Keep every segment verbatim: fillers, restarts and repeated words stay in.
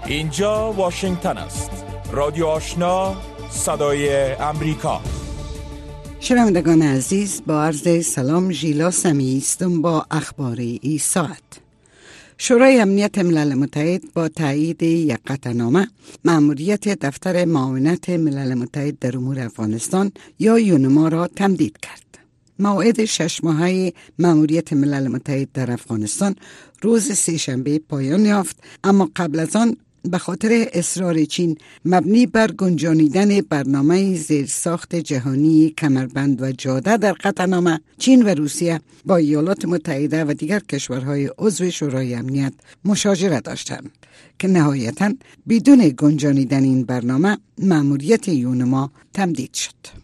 اینجا واشنگتن است. رادیو آشنا، صدای امریکا. شنوندگان عزیز، با عرض سلام، ژیلا سمی هستم با اخبار این ساعت. شورای امنیت ملل متحد با تایید یک قطعنامه مأموریت دفتر معاونت ملل متحد در امور افغانستان یا یونما را تمدید کرد. موعد شش ماهه مأموریت ملل متحد در افغانستان روز سه‌شنبه پایان یافت، اما قبل از آن به خاطر اصرار چین مبنی بر گنجانیدن برنامه زیرساخت جهانی کمربند و جاده در قطعنامه، چین و روسیه با ایالات متحده و دیگر کشورهای عضو شورای امنیت مشاجره داشتند که نهایتاً بدون گنجانیدن این برنامه مأموریت یونما تمدید شد.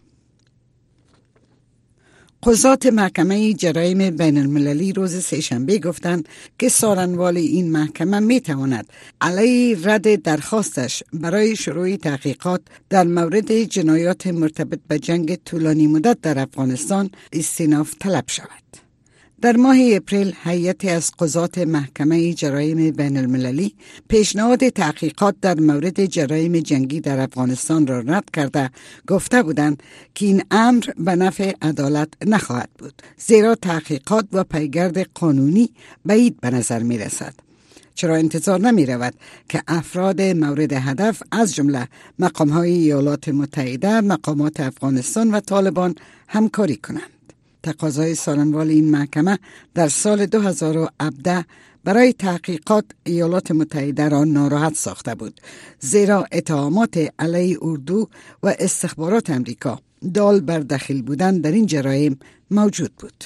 قضات محکمه جرایم بین المللی روز سه‌شنبه گفتند که سارنوال این محکمه می تواند علیه رد درخواستش برای شروع تحقیقات در مورد جنایات مرتبط به جنگ طولانی مدت در افغانستان استئناف طلب شود. در ماه اپریل هیئتی از قضات محکمه جرایم بین المللی پیشنهاد تحقیقات در مورد جرایم جنگی در افغانستان را رد کرده گفته بودند که این امر به نفع عدالت نخواهد بود، زیرا تحقیقات و پیگرد قانونی بعید به نظر می رسد. چرا انتظار نمی رود که افراد مورد هدف از جمله مقام‌های ایالات متحده، مقامات افغانستان و طالبان همکاری کنند. تقاضای سارنوال این محکمه در سال دو هزار و هفده برای تحقیقات ایالات متحده را ناراحت ساخته بود، زیرا اتهامات علیه اردو و استخبارات امریکا دال بر دخیل بودن در این جرایم موجود بود.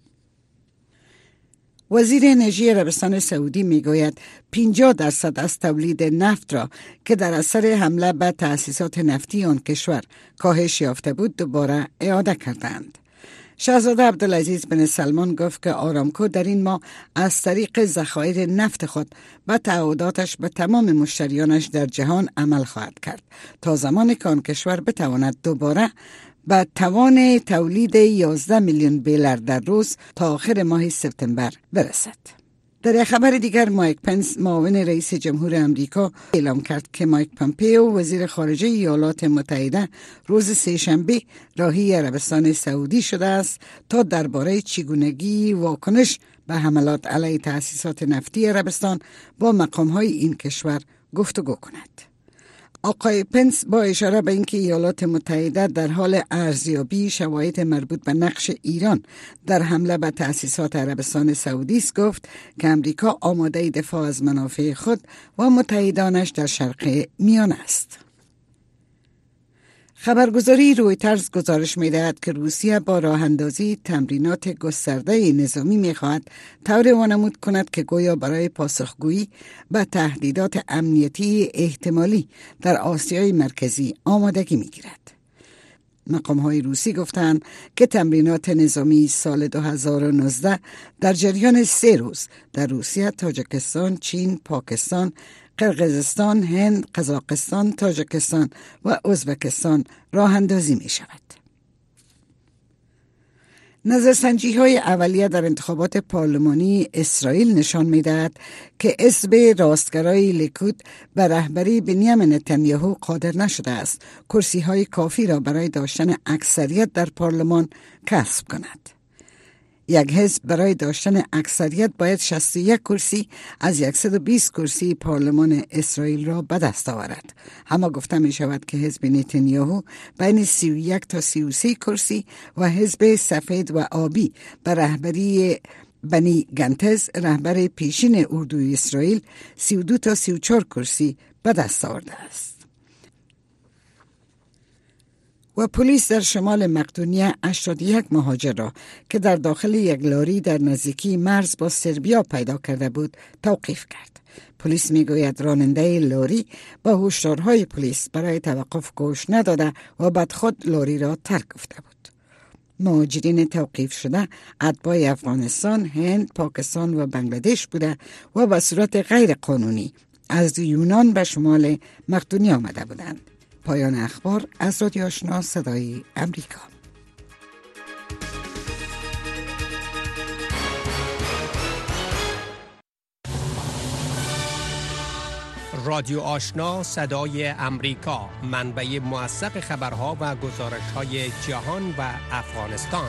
وزیر انرژی عربستان سعودی میگوید پنجاه درصد از تولید نفت را که در اثر حمله به تأسیسات نفتی آن کشور کاهش یافته بود دوباره اعاده کردند. شاهزاده عبدالعزیز بن سلمان گفت که آرامکو در این ماه از طریق ذخایر نفت خود و تعهداتش به تمام مشتریانش در جهان عمل خواهد کرد تا زمانی که آن کشور بتواند دوباره به توان تولید یازده میلیون بیرل در روز تا آخر ماه سپتامبر برسد. در یک خبر دیگر، مایک پنس معاون رئیس جمهور امریکا اعلام کرد که مایک پامپئو وزیر خارجه ایالات متحده روز سه‌شنبه راهی عربستان سعودی شده است تا درباره چگونگی واکنش به حملات علیه تأسیسات نفتی عربستان با مقام‌های این کشور گفتگو کند. آقای پنس با اشاره به اینکه ایالات متحده در حال ارزیابی شواهد مربوط به نقش ایران در حمله به تأسیسات عربستان سعودی است گفت که امریکا آماده دفاع از منافع خود و متحدانش در شرق میانه است. خبرگزاری رویترز گزارش می‌دهد که روسیه با راه اندازی تمرینات گسترده نظامی می‌خواهد طوری وانمود کند که گویا برای پاسخگویی به تهدیدات امنیتی احتمالی در آسیای مرکزی آمادگی می‌گیرد. مقام‌های روسی گفتند که تمرینات نظامی سال دو هزار و نوزده در جریان سه روز در روسیه، تاجیکستان، چین، پاکستان، قرقیزستان، هند، قزاقستان، تاجیکستان و ازبکستان راه اندازی می شود. نظرسنجی های اولیه در انتخابات پارلمانی اسرائیل نشان می دهد که حزب راستگرای لیکود به رهبری بنیامین نتانیاهو قادر نشده است کرسی های کافی را برای داشتن اکثریت در پارلمان کسب کند. یک حزب برای داشتن اکثریت باید شصت و یک کرسی از صد و بیست کرسی پارلمان اسرائیل را به دست آورد. اما گفته می شود که حزب نتانیاهو بین سی و یک تا سی و سه کرسی و حزب سفید و آبی به رهبری بنی گنتز، رهبر پیشین اردوی اسرائیل، سی و دو تا سی و چهار کرسی به دست آورده است. و پلیس در شمال مقدونیه هشتاد و یک مهاجر را که در داخل یک لاری در نزدیکی مرز با سربیا پیدا کرده بود توقیف کرد. پلیس میگوید راننده لاری با هشدارهای پلیس برای توقف گوش نداده و بعد خود لاری را ترک گفته بود. مهاجرین توقیف شده اتباع افغانستان، هند، پاکستان و بنگلادش بوده و به صورت غیر قانونی از یونان به شمال مقدونیه آمده بودند. پایان اخبار از رادیو آشنا صدای امریکا. رادیو آشنا صدای امریکا، منبع موثق خبرها و گزارش‌های جهان و افغانستان.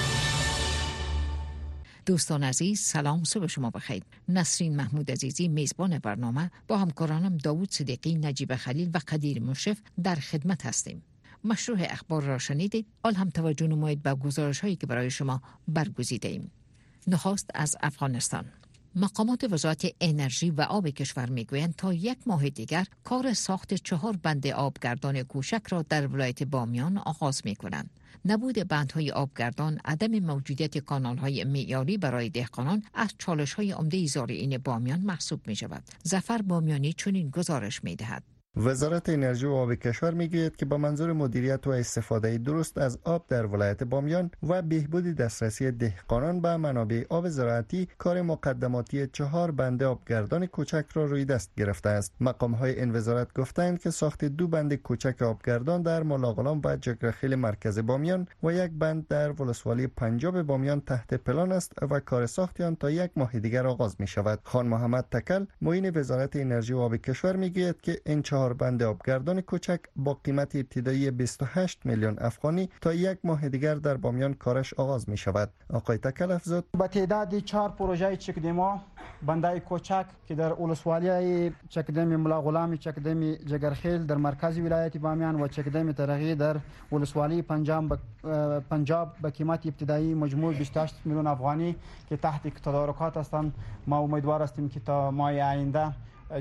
دوستان عزیز، سلام، صبح شما بخیر. نسرین محمود عزیزی میزبان برنامه با همکارانم داوود صدیقی، نجیب خلیل و قدیر مشرف در خدمت هستیم. مشروع اخبار را شنیدید. حال هم توجه نمایید به گزارش‌هایی که برای شما برگزیده ایم. نخست از افغانستان. مقامات وزارت انرژی و آب کشور میگویند تا یک ماه دیگر کار ساخت چهار بند آبگردان کوچک را در ولایت بامیان آغاز میکنند. نبود بندهای آبگردان، عدم موجودیت کانالهای معیاری برای دهقانان از چالش‌های عمده زارعین بامیان محسوب می‌شود. ظفر بامیانی چنین گزارش می‌دهد. وزارت انرژی و آب کشور میگوید که با منظور مدیریت و استفاده درست از آب در ولایت بامیان و بهبود دسترسی دهقانان به منابع آب زراعتی، کار مقدماتی چهار بند آبگردان کوچک را روی دست گرفته است. مقام‌های این وزارت گفتند که ساخت دو بند کوچک آبگردان در ملاغلام و جگرخیل مرکز بامیان و یک بند در ولسوالی پنجاب بامیان تحت پلان است و کار ساخت آن تا یک ماه دیگر آغاز می شود. خان محمد تکل، معین وزارت انرژی و آب کشور میگوید که این چهار بند آبگردان کوچک با قیمت ابتدایی بیست و هشت میلیون افغانی تا یک ماه دیگر در بامیان کارش آغاز می شود. آقای تکل افزود: با تعداد چهار پروژه چکدما بندای کوچک که در ولسوالی چکدم ملاغلام، چکدم جگرخیل در مرکز ولایت بامیان و چکدم ترقی در ولسوالی پنجاب پنجاب با قیمت ابتدایی مجموع بیست و هشت میلیون افغانی که تحت تدارکات هستند. ما امیدوار هستیم که تا ماه آینده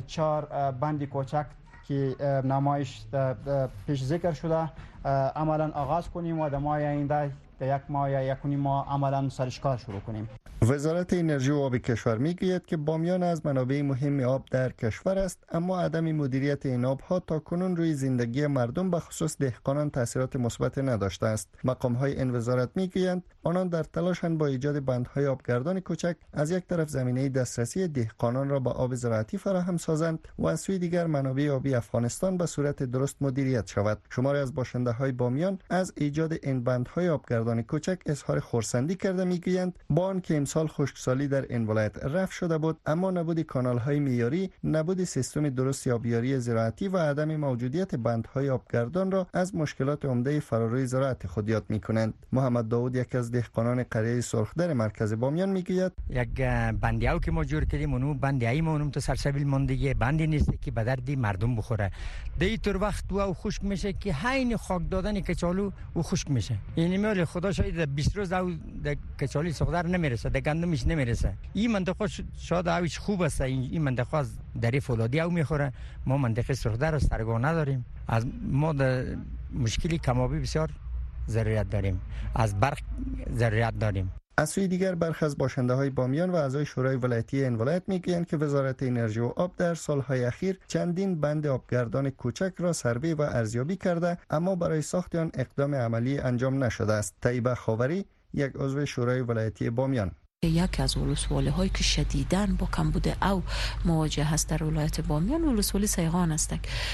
چهار بند کوچک که نمایش پیش ذکر شده عملا آغاز کنیم و در ماه آینده در یک ماه یا یک و نیم ماه عملا سرشکار شروع کنیم. وزارت انرژی و آب کشور میگوید که بامیان از منابع مهم آب در کشور است، اما عدم مدیریت این آبها تا کنون روی زندگی مردم به خصوص دهقانان تاثیرات مثبت نداشته است. مقام‌های این وزارت میگویند آنان در تلاشند با ایجاد بندهای آبگردان کوچک از یک طرف زمینه دسترسی دهقانان را به آب زراعتی فراهم سازند و از سوی دیگر منابع آبی افغانستان به صورت درست مدیریت شود. شماری از باشنده‌های بامیان از ایجاد این بندهای آبگردان کوچک اظهار خرسندی کرده میگویند با آنکه سال خشکسالی در این ولایت رفع شده بود، اما نبود کانال‌های معیاری، نبود سیستم درست آبیاری زراعتی و عدم موجودیت بندهای آبگردان را از مشکلات عمده فراروی زراعت خود یاد می‌کنند. محمد داوود، یک از دهقانان قریه سرخدر مرکز بامیان، میگوید: یک بندیاو که ما جور کردیم اونو بندیای ما اونم تو سرسبیل ماندگی بندی نیست که به درد مردم بخوره. دیتر وقت و خشک میشه که حین خاک دادن کچالو و خشک میشه. یعنی مال خدا شاید بیست روز او کچالی سرخدر نمیرسه، گندمش نمیرسه. این منطقه شاید اویش خوب است، این منطقه از دری فولادی او میخوره. ما منطقه سرخدر و سرگاه نداریم. از ما در مشکلی کمابی بسیار ضرورت داریم، از برق ضرورت داریم. از سوی دیگر برخی از باشنده‌های بامیان و اعضای شورای ولایتی این ولایت میگویند که وزارت انرژی و آب در سالهای اخیر چندین بند آبگردان کوچک را سروی و ارزیابی کرده، اما برای ساخت آن اقدام عملی انجام نشده است. طیبه خاوری، یک عضو شورای ولایتی بامیان: یکی از ولسوالی هایی که شدیداً با کمبود او مواجه هست در ولایت بامیان ولسوالی سیغان است.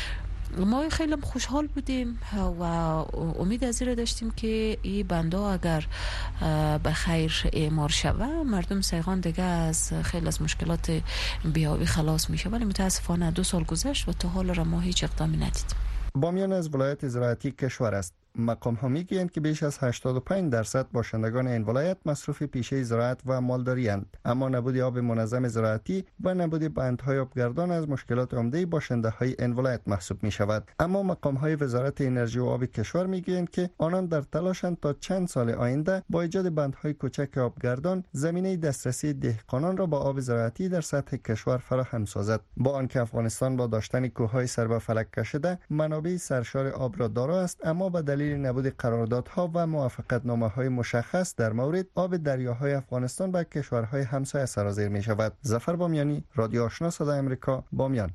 ما خیلی خوشحال بودیم و امید از این داشتیم که این بندا اگر به خیر اعمار شود مردم سیغان دیگه از خیلی از مشکلات بیابی خلاص میشه، ولی متاسفانه دو سال گذشت و تا حال را ما هیچ اقدامی ندیدیم. بامیان از ولایت زراعتی کشور است. مقام ها میگویند که بیش از هشتاد و پنج درصد باشندگان این ولایت مصروف پیشه زراعت و مالداری اند، اما نبود آب منظم زراعتی و نبود بندهای آبگردان از مشکلات عمده باشنده های این ولایت محسوب می شود. اما مقام های وزارت انرژی و آب کشور میگویند که آنان در تلاشند تا چند سال آینده با ایجاد بندهای کوچک آبگردان زمینه دسترسی دهقانان را با آب زراعتی در سطح کشور فراهم سازد. با آنکه افغانستان با داشتن کوههای سر به فلک کشیده منابع سرشار آب را دارا است، اما به دلیل نبود قراردادها و موافقتنامه‌های مشخص در مورد آب دریاهای افغانستان به کشورهای همسایه سرازیر می شود. ظفر بامیانی، رادیو آشنا صدای امریکا، بامیان.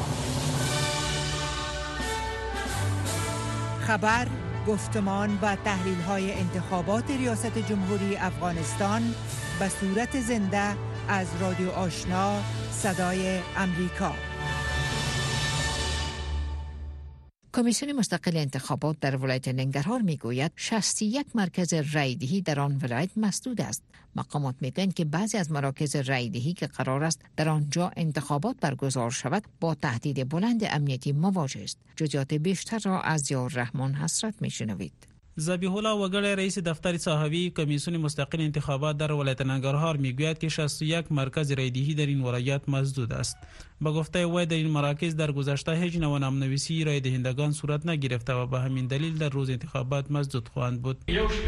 خبر، گفتمان و تحلیل‌های انتخابات ریاست جمهوری افغانستان به صورت زنده از رادیو آشنا صدای امریکا. کمیسیون مستقل انتخابات در ولایت ننگرهار میگوید شصت و یک مرکز رایدهی در آن ولایت مسدود است. مقامات میگویند که بعضی از مراکز رایدهی که قرار است در آنجا انتخابات برگزار شود با تهدید بلند امنیتی مواجه است. جزئیات بیشتر را از ضیاء الرحمن حسرت میشنوید. ذبیح الله وگړی رئیس دفتر صحوی کمیسیون مستقل انتخابات در ولایت ننگرهار میگوید که شصت و یک مرکز رایدهی در این ولایت مسدود است. با گفته او در این مراکز در گذشته هیچ نوع نامنویسی رای دهندگان صورت نگرفته و به همین دلیل در روز انتخابات مسدود خواهند بود.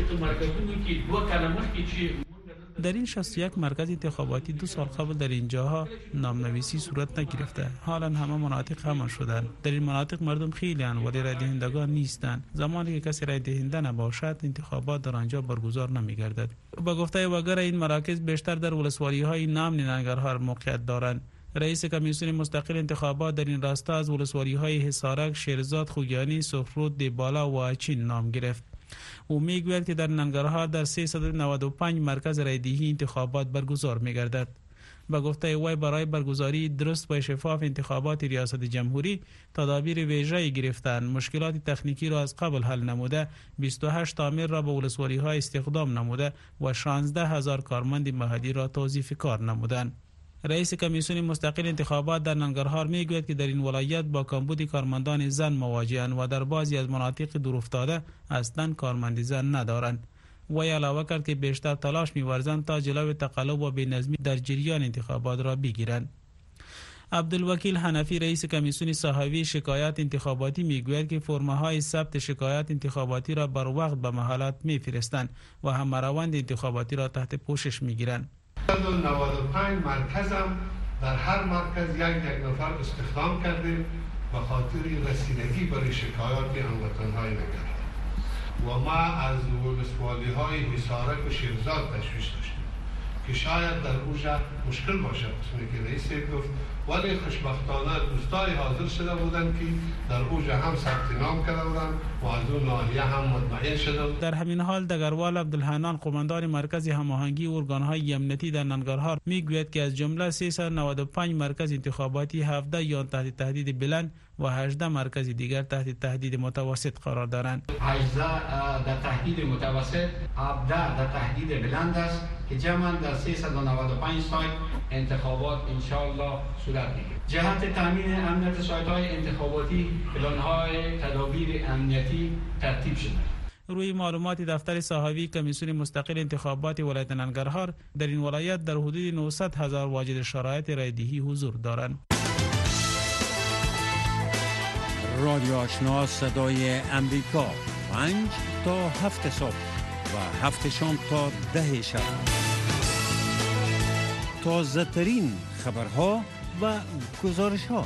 در این شصت و یک مرکز انتخاباتی دو سال قبل در این جاها نامنویسی صورت نگرفته. حالا همه مناطق همان شدند. در این مناطق مردم خیلی اند ولی رای دهندگان نیستند. زمانی که کسی رای دهنده نباشد انتخابات در آنجا برگزار نمی‌گردد. با گفته وگر این مراکز بیشتر در ولسوالی‌های نام ننگرهار موقعیت دارند. رئیس کمیسیون مستقل انتخابات در این راستا از ولسوالی‌های حصارک، شیرزاد، خوگیانی، سفرود، دیبالا و اچین نام گرفت. او میگوید که در ننگرهار در سیصد و نود و پنج مرکز رایدهی انتخابات برگزار می‌گردد. با گفته وی برای برگزاری درست و شفاف انتخابات ریاست جمهوری تدابیر ویژه‌ای گرفتند. مشکلات تکنیکی را از قبل حل نموده، بیست و هشت تعمیر را به ولسوالی‌ها استخدام نموده و شانزده هزار کارمند محلی را توظیف کار نمودند. رئیس کمیسیون مستقل انتخابات در ننگرهار میگوید که در این ولایت با کمبود کارمندان زن مواجه‌اند و در بعضی از مناطق دورافتاده اصلاً کارمند زن ندارند. وی علاوه کرد که بیشتر تلاش می‌ورزند تا جلوی تقلب و بی‌نظمی در جریان انتخابات را بگیرند. عبدالوکیل حنفی رئیس کمیسیون صحوی شکایات انتخاباتی میگوید که فرم‌های ثبت شکایات انتخاباتی را بر وقت به محلات میفرستند و همراند انتخاباتی را تحت پوشش میگیرند. نود و پنج مرکزم در هر مرکز یک یک نفر استخدام کردیم به خاطر رسیدگی برای شکایات هموطن‌های ننگرهار و ما از ولسوالی‌های حصارک و شیرزاد تشویش داشتیم که شاید در اوجا مشکل باشد. قسمی که رئیس گفت ولی خوشبختانه دوستای حاضر شده بودند که در اوجا هم ثبت نام کرده بودند و از اون ناحیه هم مطمئن شده. در همین حال دگروال عبدالحنان قماندان مرکز هماهنگی ارگان‌های امنیتی در ننگرهار میگوید که از جمله سیصد و نود و پنج مرکز انتخاباتی هفده یا تحت تهدید بلند و هجده مرکز دیگر تحت تهدید متوسط قرار دارند. هجده در تهدید متوسط، هفده در تهدید بلند است که جمعاً در سیصد و نود و پنج سایت انتخابات انشاءالله صورت میگیرد. جهت تامین امنیت سایت‌های انتخاباتی پلان‌های تدابیر امنیتی ترتیب شده. روی معلومات دفتر صحوی کمیسیون مستقل انتخابات ولایت ننگرهار در این ولایت در حدود نهصد هزار واجد شرایط رایدهی حضور دارند. رادیو آشنا صدای امریکا پنج تا هفت صبح و هفت شام تا ده شب. تازه ترین خبرها و گزارش ها.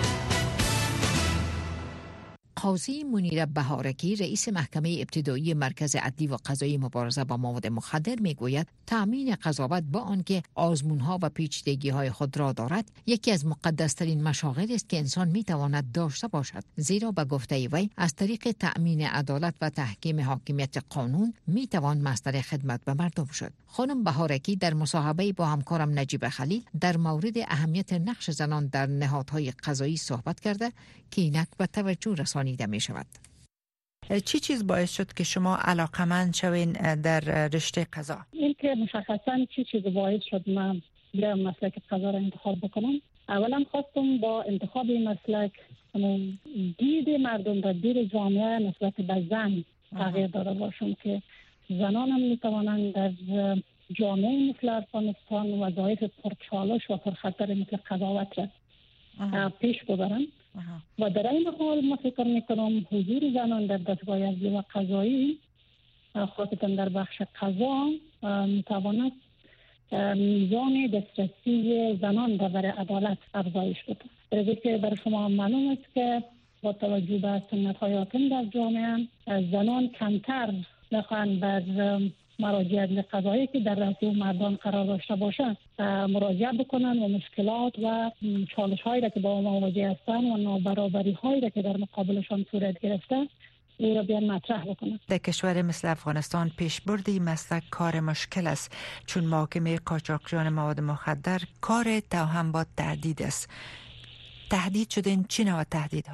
قاضی منیر بهارکی رئیس محکمه ابتدایی مرکز عدلی و قضایی مبارزه با مواد مخدر میگوید تامین قضاوت با آنکه آزمون‌ها و پیچیدگی‌های خود را دارد یکی از مقدس‌ترین مشاغلی است که انسان میتواند داشته باشد، زیرا به گفته وی از طریق تأمین عدالت و تحکیم حاکمیت قانون میتوان مصدر خدمت به مردم شد. خانم بهارکی در مصاحبه با همکارم نجیب خلیل در مورد اهمیت نقش زنان در نهادهای قضایی صحبت کرده که اینک به توجه رسانیده می شود. چی چیز باعث شد که شما علاقمند شوین در رشته قضا؟ این که مشخصاً چی چیز باعث شد من بیام مسلک قضا را انتخاب بکنم. اولا خواستم با انتخاب این مسلک دید مردم را، دید جامعه نسبت به زن تغییر داده باشم که زنان هم میتوانند در جامعه مثل افغانستان وظایف پرچالش و پرخطر مثل قضاوت را پیش ببرن. و در این حال ما فکر میکنم حضور زنان در دستگاه عدلی و قضایی خاصتا در بخش قضا میتواند میزان دسترسی زنان در عدالت افزایش بده. برای که برای شما معلوم است که با توجه به سنت های حاکم در جامعه زنان کمتر میخوان بر مراجع عدل قضایی که در رأس مردان قرار داشته باشند مراجعه بکنن و مشکلات و چالش هایی را که با مواجه هستند و نابرابری هایی را که در مقابلشان صورت گرفته او را بیان مطرح بکنن. در کشور مثل افغانستان پیشبردی مسلک کار مشکل است، چون محاکمه قاچاقچیان مواد مخدر کار توهم با تهدید است. تهدید شدین چی نوع تهدیدها؟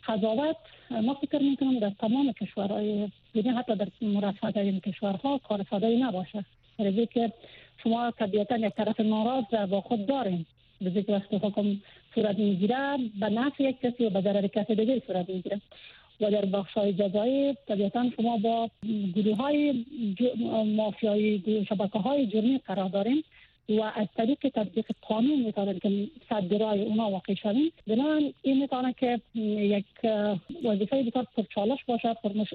قضاوت ما فکر میکنم در تمام کشورهای یعنی حتی در مرفه این کشورها کار ساده‌ای نباشه. برای که شما طبیعتا یک طرف ناراض با خود دارین، به که وقتی حکم صورت میگیره به نفع یک کسی و به ضرر کسی دیگه صورت میگیره. و در بخش‌های جزایی طبیعتا شما با گروه‌های مافیایی، شبکه‌های جرمی قرار دارین و از طریق تطبیق قانون میتونن که صد رای اونا واقع شوین. بنابراین این میتونه که یک وظیفه بسیار پرچالش باشه،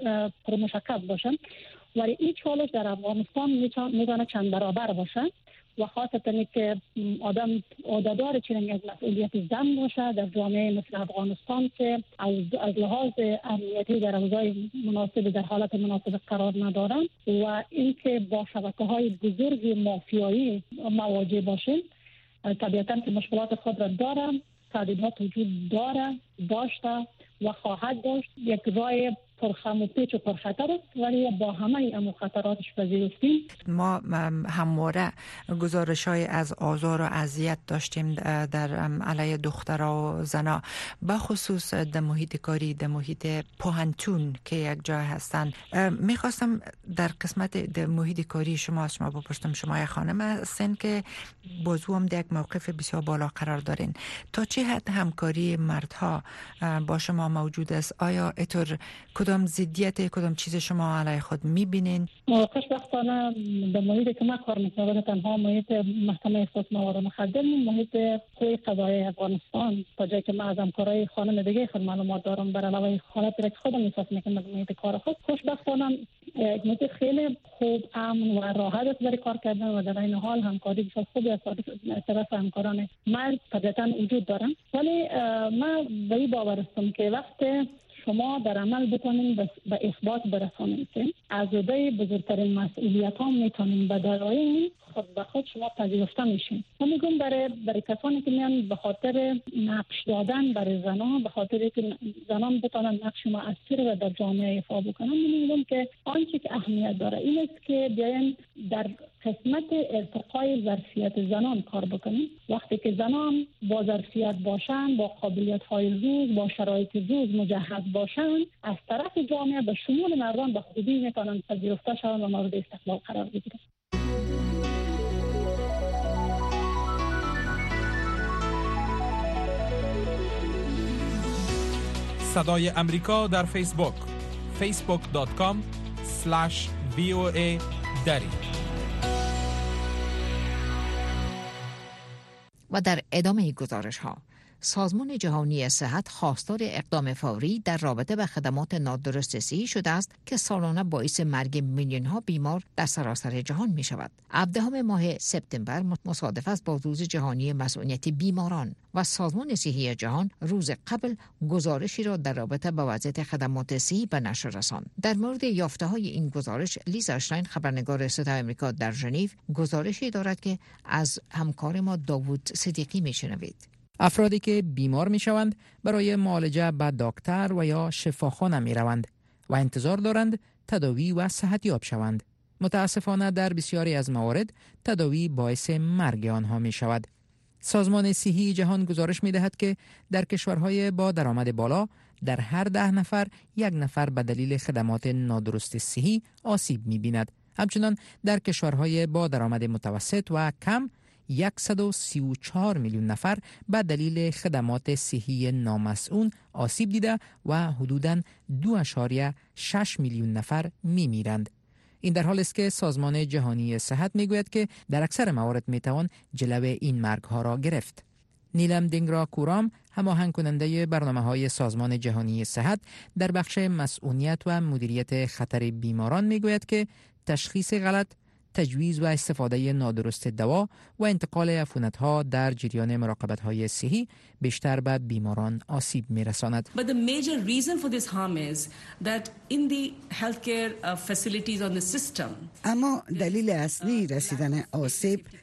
پرمشقت باشه، ولی این چالش در افغانستان میتونه چند برابر باشه و خاصتا که آدم عهده‌دار چنین یک مسئولیت زن باشه در جامعه مثل افغانستان که از, از لحاظ امنیتی در اوضاع مناسب در حالت مناسب قرار ندارن و اینکه با شبکه‌های بزرگ مافیایی مواجه باشه، طبیعتا که مشکلات خود را دارن، تهدیدات وجود داره، داشته و خواهد داشت. یک راه پرخم و پیچ و پرخطر است ولی با همه این خطراتش پذیرفتیم. ما همواره گزارش‌های از آزار و اذیت داشتیم در علیه دخترها و زنا، به خصوص در محیط کاری، در محیط پوهنتون که یک جای هستن. میخواستم در قسمت در محیط کاری شما از شما بپرسم، شما یک خانم هستین که بازو هم در یک موقف بسیار بالا قرار دارین، تا چه حد همکاری مردها با شما موجود است؟ آیا اتر کدام ضدیت کدام چیز شما علیه خود میبینین؟ خوشبختانه در محیط که من کار میکنم تنها محیط محکمه احساس مواد مخدر، محیط قوه قضاییه افغانستان، تا جایی که من از همکارای خانم دیگه خود معلومات دارم بر علاوه حالت که خودم احساس میکنم در محیط کار خود. خوشبختانه محیط خیلی خوب، امن و راحت است برای کار کردن و در این حال همکاری بسیار خوبی از طرف همکاران مرد طبیعتا وجود دارن. ولی من به این باور هستم که وقت شما در عمل بتونین به اثبات برسانید که از عهده بزرگترین مسئولیت ها میتونین به دلایل خود به خود شما پذیرفته میشین. من میگم برای برای کسانی که میان به خاطر نقش دادن برای زنان، به خاطر که زنان بتونن نقش مؤثر و در جامعه ایفا بکنن، من میگم که آنچه که اهمیت داره این است که بیاین در قسمت ارتقای ظرفیت زنان کار بکنیم. وقتی که زنان با ظرفیت باشن، با قابلیت های روز، با شرایط روز مجهز باشن، از طرف جامعه به شمول مردان به خوبی میتونن پذیرفته شوند و مورد استقبال قرار بگیرن. صدای امریکا در فیسبوک فیسبوک دات کام اسلش وی او ای دری. و در ادامه گزارش ها، سازمان جهانی صحت خواستار اقدام فوری در رابطه با خدمات نادرست صحی شده است که سالانه باعث مرگ میلیون ها بیمار در سراسر جهان می شود. هفدهم ماه سپتامبر مصادف است با روز جهانی مسئولیت بیماران و سازمان صحی جهان روز قبل گزارشی را در رابطه با وضعیت خدمات صحی به نشر رساند. در مورد یافته های این گزارش، لیزا اشلاین، خبرنگار صدای آمریکا در ژنو، گزارشی دارد که از همکار ما داوود صدیقی میشنوید. افرادی که بیمار می شوند برای معالجه به دکتر و یا شفاخانه می روند و انتظار دارند تداوی و صحتیاب شوند. متاسفانه در بسیاری از موارد تداوی باعث مرگ آنها می شود. سازمان صحی جهان گزارش می دهد که در کشورهای با درآمد بالا در هر ده نفر یک نفر به دلیل خدمات نادرست صحی آسیب می بیند. همچنان در کشورهای با درآمد متوسط و کم صد و سی و چهار میلیون نفر به دلیل خدمات صحی نامسئول آسیب دیده و حدوداً دو ممیز شش میلیون نفر می میرند. این در حالی است که سازمان جهانی صحت می گوید که در اکثر موارد می توان جلوی این مرگ ها را گرفت. نیلم دینگرا کورام، هماهنگ کننده برنامه‌های سازمان جهانی صحت در بخش مسئولیت و مدیریت خطر بیماران، می گوید که تشخیص غلط، تجویز و استفاده نادرست دوا و انتقال عفونت‌ها در جریان مراقبت‌های صحی بیشتر به بیماران آسیب می‌رساند. But the major reason for this harm is that in the healthcare facilities on the system. اما دلیل اصلی رسیدن آسیب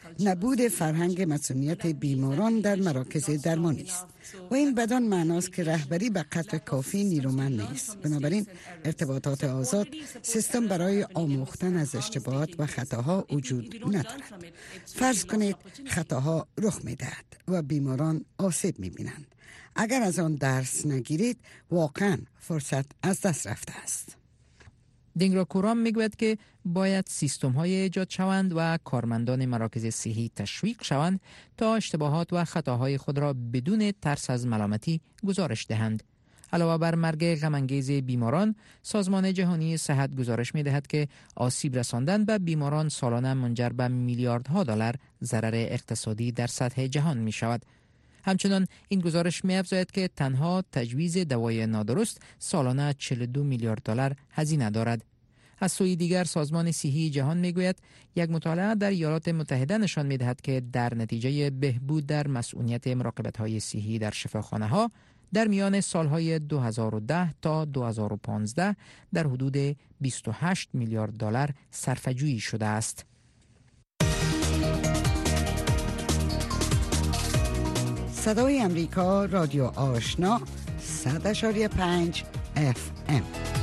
نبود فرهنگ مسئولیت بیماران در مراکز درمانی است و این بدان معناست که رهبری به قدر کافی نیرومند نیست. بنابراین ارتباطات آزاد سیستم برای آموختن از اشتباهات و خطاها وجود ندارد. فرض کنید خطاها رخ می‌دهد و بیماران آسیب می‌بینند. اگر از آن درس نگیرید واقعا فرصت از دست رفته است. دینگرا کورام میگوید که باید سیستم های ایجاد شوند و کارمندان مراکز صحی تشویق شوند تا اشتباهات و خطاهای خود را بدون ترس از ملامتی گزارش دهند. علاوه بر مرگ غم‌انگیز بیماران، سازمان جهانی صحت گزارش می‌دهد که آسیب رساندن به بیماران سالانه منجر به میلیاردها دلار ضرر اقتصادی در سطح جهان می‌شود. همچنان این گزارش می‌افزاید که تنها تجویز دوای نادرست سالانه چهل و دو میلیارد دلار هزینه دارد. از سوی دیگر سازمان صحی جهان میگوید یک مطالعه در ایالات متحده نشان می‌دهد که در نتیجه بهبود در مسئولیت مراقبت‌های صحی در شفاخانه‌ها در میان سالهای دو هزار و ده تا دو هزار و پانزده در حدود بیست و هشت میلیارد دلار صرفه‌جویی شده است. صدای امریکا، رادیو آشنا، صد و پنج اف ام.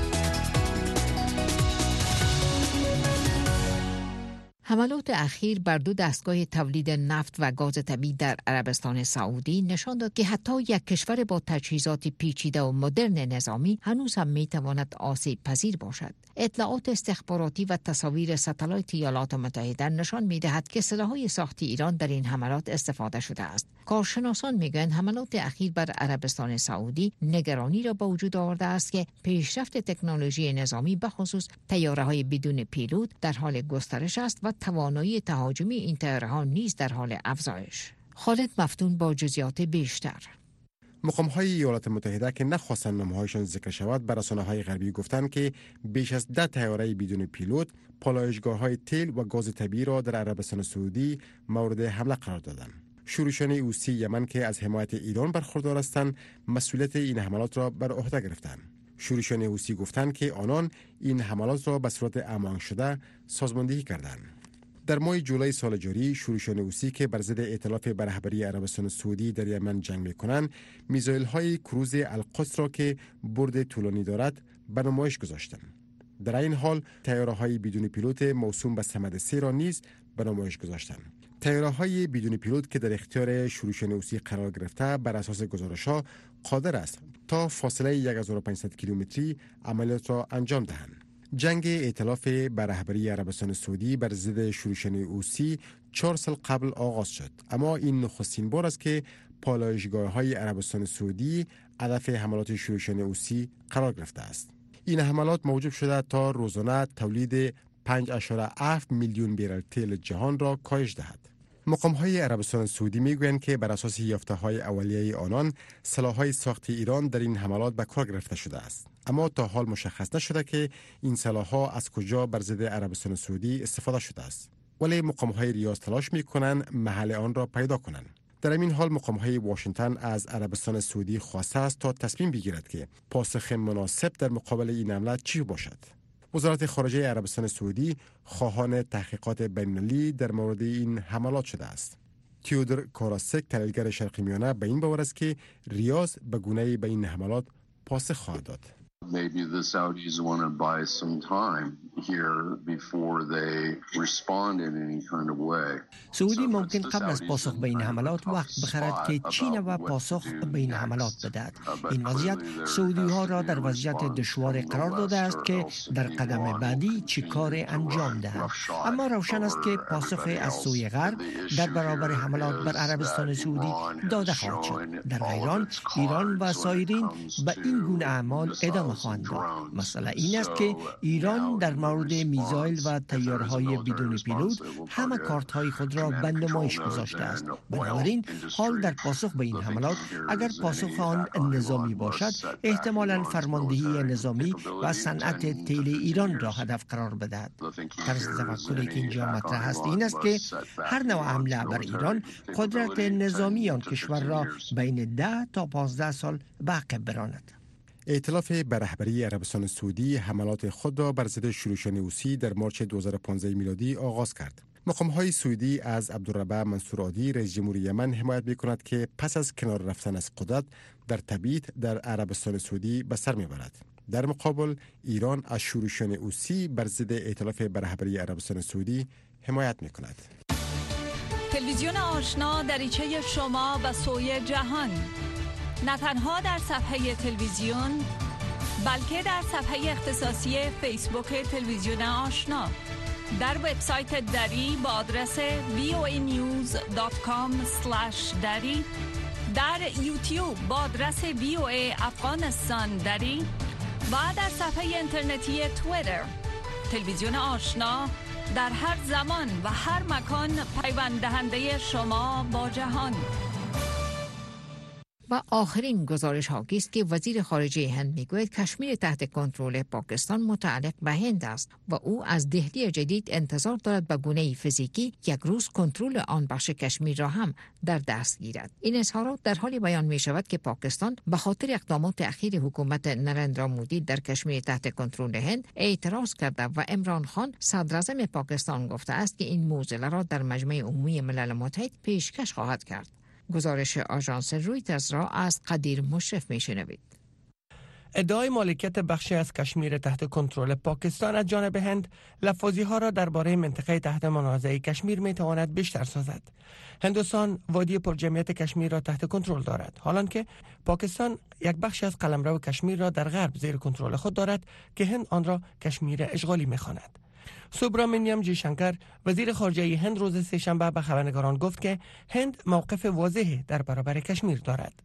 حملات اخیر بر دو دستگاه تولید نفت و گاز طبیعی در عربستان سعودی نشان داد که حتی یک کشور با تجهیزات پیچیده و مدرن نظامی هنوز هم میتواند آسیب پذیر باشد. اطلاعات استخباراتی و تصاویر ستلایت ایالات متحده نشان میدهد که سلاح‌های ساختی ایران در این حملات استفاده شده است. کارشناسان میگویند حملات اخیر بر عربستان سعودی نگرانی را به وجود آورده است که پیشرفت تکنولوژی نظامی به خصوص طیاره‌های بدون پیلوت در حال گسترش است و توانایی تهاجمی این طیاره‌ها نیز در حال افزایش. خالد مفتون با جزئیات بیشتر. مقام‌های ایالات متحده که نخواستند نامه‌هایشان ذکر شود، به رسانه‌های غربی گفتند که بیش از ده طیاره بدون پیلوت پالایشگاه‌های تیل و گاز طبیعی را در عربستان سعودی مورد حمله قرار دادند. شورشان حوثی یمن که از حمایت ایران برخوردار هستند، مسئولیت این حملات را بر عهده گرفتند. شورشان حوثی گفتند که آنان این حملات را به صورت امان شده سازماندهی کردند. در ماه جولای سال جاری، شورشان حوثی که بر ضد ائتلاف به رهبری عربستان سعودی در یمن جنگ می‌کنند، میزایل‌های کروز القدس را که برد طولانی دارد به نمایش گذاشتند. در این حال طیاره‌های بدون پیلوت موسوم به صمد سه را نیز به نمایش گذاشتند. طیاره‌های بدون پیلوت که در اختیار شورشان حوثی قرار گرفته، بر اساس گزارش‌ها قادر است تا فاصله یک هزار و پانصد کیلومتری عملیات را انجام دهند. جنگ ائتلاف به رهبری عربستان سعودی بر ضد شورشان حوثی چهار سال قبل آغاز شد، اما این نخستین بار است که پالایشگاه‌های عربستان سعودی هدف حملات شورشان حوثی قرار گرفته است. این حملات موجب شده تا روزانه تولید پنج اشاره هفت میلیون برل تیل جهان را کاهش دهد. مقام‌های عربستان سعودی میگویند که بر اساس یافته‌های اولیه آنان سلاح‌های ساخت ایران در این حملات به کار گرفته شده است، اما تا حال مشخص نشده که این سلاح‌ها از کجا بر ضد عربستان سعودی استفاده شده است. ولی مقام‌های ریاض تلاش می‌کنند محل آن را پیدا کنند. در این حال مقام‌های واشنگتن از عربستان سعودی خواسته است تا تصمیم بگیرد که پاسخ مناسب در مقابل این حمله چی باشد. وزارت خارجه عربستان سعودی خواهان تحقیقات بین‌المللی در مورد این حملات شده است. تیودر کاراسک، تحلیلگر شرق میانه، به این باور است که ریاض به گونه‌ای به این حملات پاسخ خواهد داد. Maybe the Saudis want to buy some time here before they respond in any kind of way. سعودی ممکن قبل از پاسخ به این حملات وقت بخرد که چین و پاسخ به این حملات بدهد. این وضعیت سعودی ها را در وضعیت دشوار قرار داده است که در قدم بعدی چی کار انجام دهند. اما روشن است که پاسخ از سوی غرب در برابر حملات بر عربستان سعودی داده خواهد شد. در ایران، ایران و سایرین به این گونه اعمال ادامه خواهند داد. مسئله این است که ایران در مورد میزایل و طیاره‌های بدون پیلوت همه کارت‌های خود را به نمایش گذاشته است. بنابراین حال در پاسخ به این حملات اگر پاسخ آن نظامی باشد، احتمالاً فرماندهی نظامی و صنعت تیل ایران را هدف قرار بدهد. طرز تفکری که اینجا مطرح است این است که هر نوع حمله بر ایران قدرت نظامی آن کشور را بین ده تا پانزده سال به عقب براند. ائتلاف به رهبری عربستان سعودی حملات خود را بر ضد شورشان حوثی در مارچ دو هزار و پانزده میلادی آغاز کرد. مقام‌های سعودی از عبدالربه منصورعادی رئیس جمهوری یمن حمایت می‌کند که پس از کنار رفتن از قدرت در تبعید در عربستان سعودی به سر می‌برد. در مقابل ایران از شورشیان حوثی بر ضد ائتلاف بر رهبری عربستان سعودی حمایت می‌کند. تلویزیون آشنا دریچه شما و سوی جهان، نه تنها در صفحه تلویزیون بلکه در صفحه اختصاصی فیسبوک تلویزیون آشنا، در وبسایت دری با آدرس وی او ای نیوز دات کام اسلش دری، در یوتیوب با آدرس وی او ای افغانستان دری و در صفحه اینترنتی توییتر. تلویزیون آشنا در هر زمان و هر مکان پیوند دهنده شما با جهان. و آخرین گزارش ها است که وزیر خارجه هند میگوید کشمیر تحت کنترل پاکستان متعلق به هند است و او از دهلی جدید انتظار دارد به گونه فیزیکی یک روز کنترل آن بخش کشمیر را هم در دست گیرد. این اظهارات در حالی بیان می شود که پاکستان به خاطر اقدامات اخیر حکومت نریندرا مودی در کشمیر تحت کنترل هند اعتراض کرده و عمران خان صدر اعظم پاکستان گفته است که این معضله را در مجمع عمومی ملل متحد پیشکش خواهد کرد. گزارش آژانس رویترز را از قدیر مشرف میشنوید. ادعای مالکیت بخشی از کشمیر تحت کنترل پاکستان از جانب هند لفاظی ها را درباره منطقه تحت منازعه کشمیر می تواند بیشتر سازد. هندوستان وادی پرجمعیت کشمیر را تحت کنترل دارد، حالانکه پاکستان یک بخشی از قلمرو کشمیر را در غرب زیر کنترل خود دارد که هند آن را کشمیر اشغالی می خواند. سوبرامنیم جی شنکر وزیر خارجه هند روز سه‌شنبه به خبرنگاران گفت که هند موقف واضحی در برابر کشمیر دارد.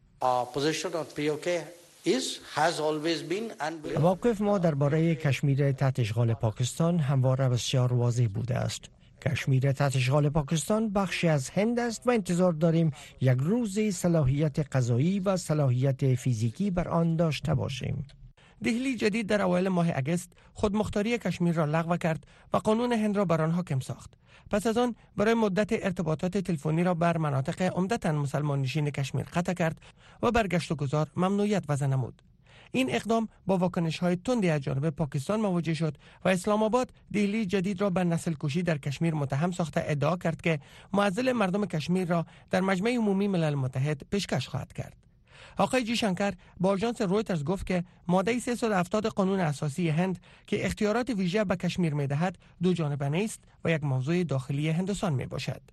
موقف ما درباره کشمیر تحت اشغال پاکستان همواره بسیار واضح بوده است. کشمیر تحت اشغال پاکستان بخشی از هند است و انتظار داریم یک روزی صلاحیت قضایی و صلاحیت فیزیکی بر آن داشته باشیم. دهلی جدید در اوایل ماه اگست خودمختاری کشمیر را لغو کرد و قانون هند را بر آن حاکم ساخت. پس از آن برای مدت ارتباطات تلفنی را بر مناطق عمدتاً مسلمان نشین کشمیر قطع کرد و بر گشت و گذار ممنوعیت وضع نمود. این اقدام با واکنش‌های تندی از جانب پاکستان مواجه شد و اسلام آباد دهلی جدید را به نسل کشی در کشمیر متهم ساخته ادعا کرد که معضل مردم کشمیر را در مجمع عمومی ملل متحد پیشکش خواهد کرد. آقای جی شنکر با آژانس رویترز گفت که ماده سیصد و هفتاد قانون اساسی هند که اختیارات ویژه به کشمیر می دهد دو جانبه است و یک موضوع داخلی هندوستان می باشد.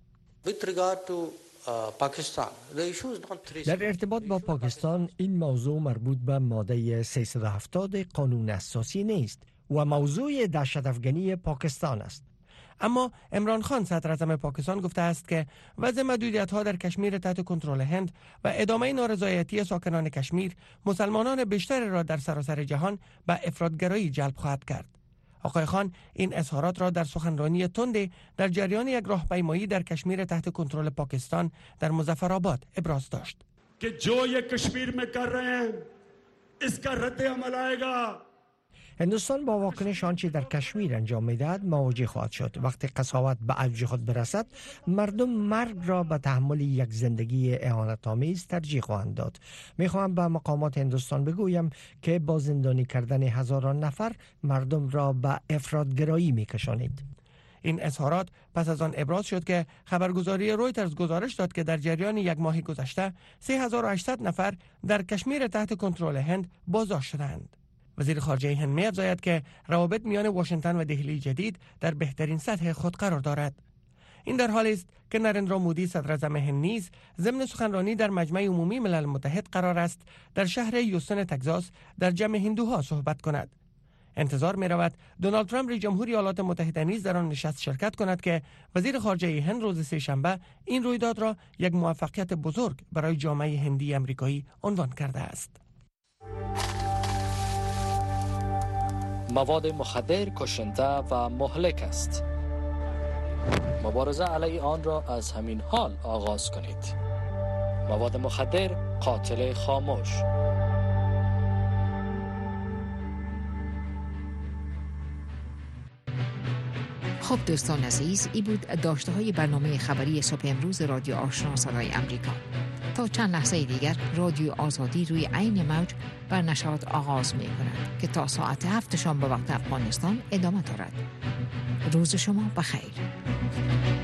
در ارتباط با پاکستان این موضوع مربوط به ماده سیصد و هفتاد قانون اساسی نیست و موضوع دهشت افغانی پاکستان است. اما عمران خان صدر اعظم پاکستان گفته است که وضع محدودیت‌ها در کشمیر تحت کنترل هند و ادامه نارضایتی ساکنان کشمیر مسلمانان بیشتر را در سراسر جهان به افراطگرایی جلب خواهد کرد. آقای خان این اظهارات را در سخنرانی تندی در جریان یک راهپیمایی در کشمیر تحت کنترل پاکستان در مظفرآباد ابراز داشت که جو یہ کشمیر میں کر رہے ہیں اس کا رد عمل آئے گا. هندوستان با واکنش آنچه در کشمیر انجام می‌دهد مواجه خواهد شد. وقتی قساوت به اوج خود برسد، مردم مرگ را به تحمل یک زندگی اهانت‌آمیز ترجیح خواهند داد. می‌خواهم به مقامات هندوستان بگویم که با زندانی کردن هزاران نفر مردم را به افراطگرایی می‌کشانید. این اظهارات پس از آن ابراز شد که خبرگزاری رویترز گزارش داد که در جریان یک ماه گذشته سه هزار و هشتصد نفر در کشمیر تحت کنترل هند بازداشت شدند. وزیر خارجه هند می افزاید که روابط میان واشنگتن و دهلی جدید در بهترین سطح خود قرار دارد. این در حالی است که نریندرا مودی صدر اعظم هند نیز ضمن سخنرانی در مجمع عمومی ملل متحد قرار است در شهر یوستن تگزاس در جمع هندوها صحبت کند. انتظار می رود دونالد ترامپ رئیس جمهور ایالات متحده نیز در آن نشست شرکت کند که وزیر خارجه هند روز سه‌شنبه این رویداد را یک موفقیت بزرگ برای جامعه هندی امریکایی عنوان کرده است. مواد مخدر کشنده و مهلک است. مبارزه علیه آن را از همین حال آغاز کنید. مواد مخدر قاتل خاموش. خب دوستان عزیز، این بود داشته های برنامه خبری صبح امروز رادیو آشنا صدای امریکا. تا چند لحظه دیگر رادیو آزادی روی عین موج بر نشرات آغاز می کند که تا ساعت هفت شام به وقت افغانستان ادامه دارد. روز شما بخیر.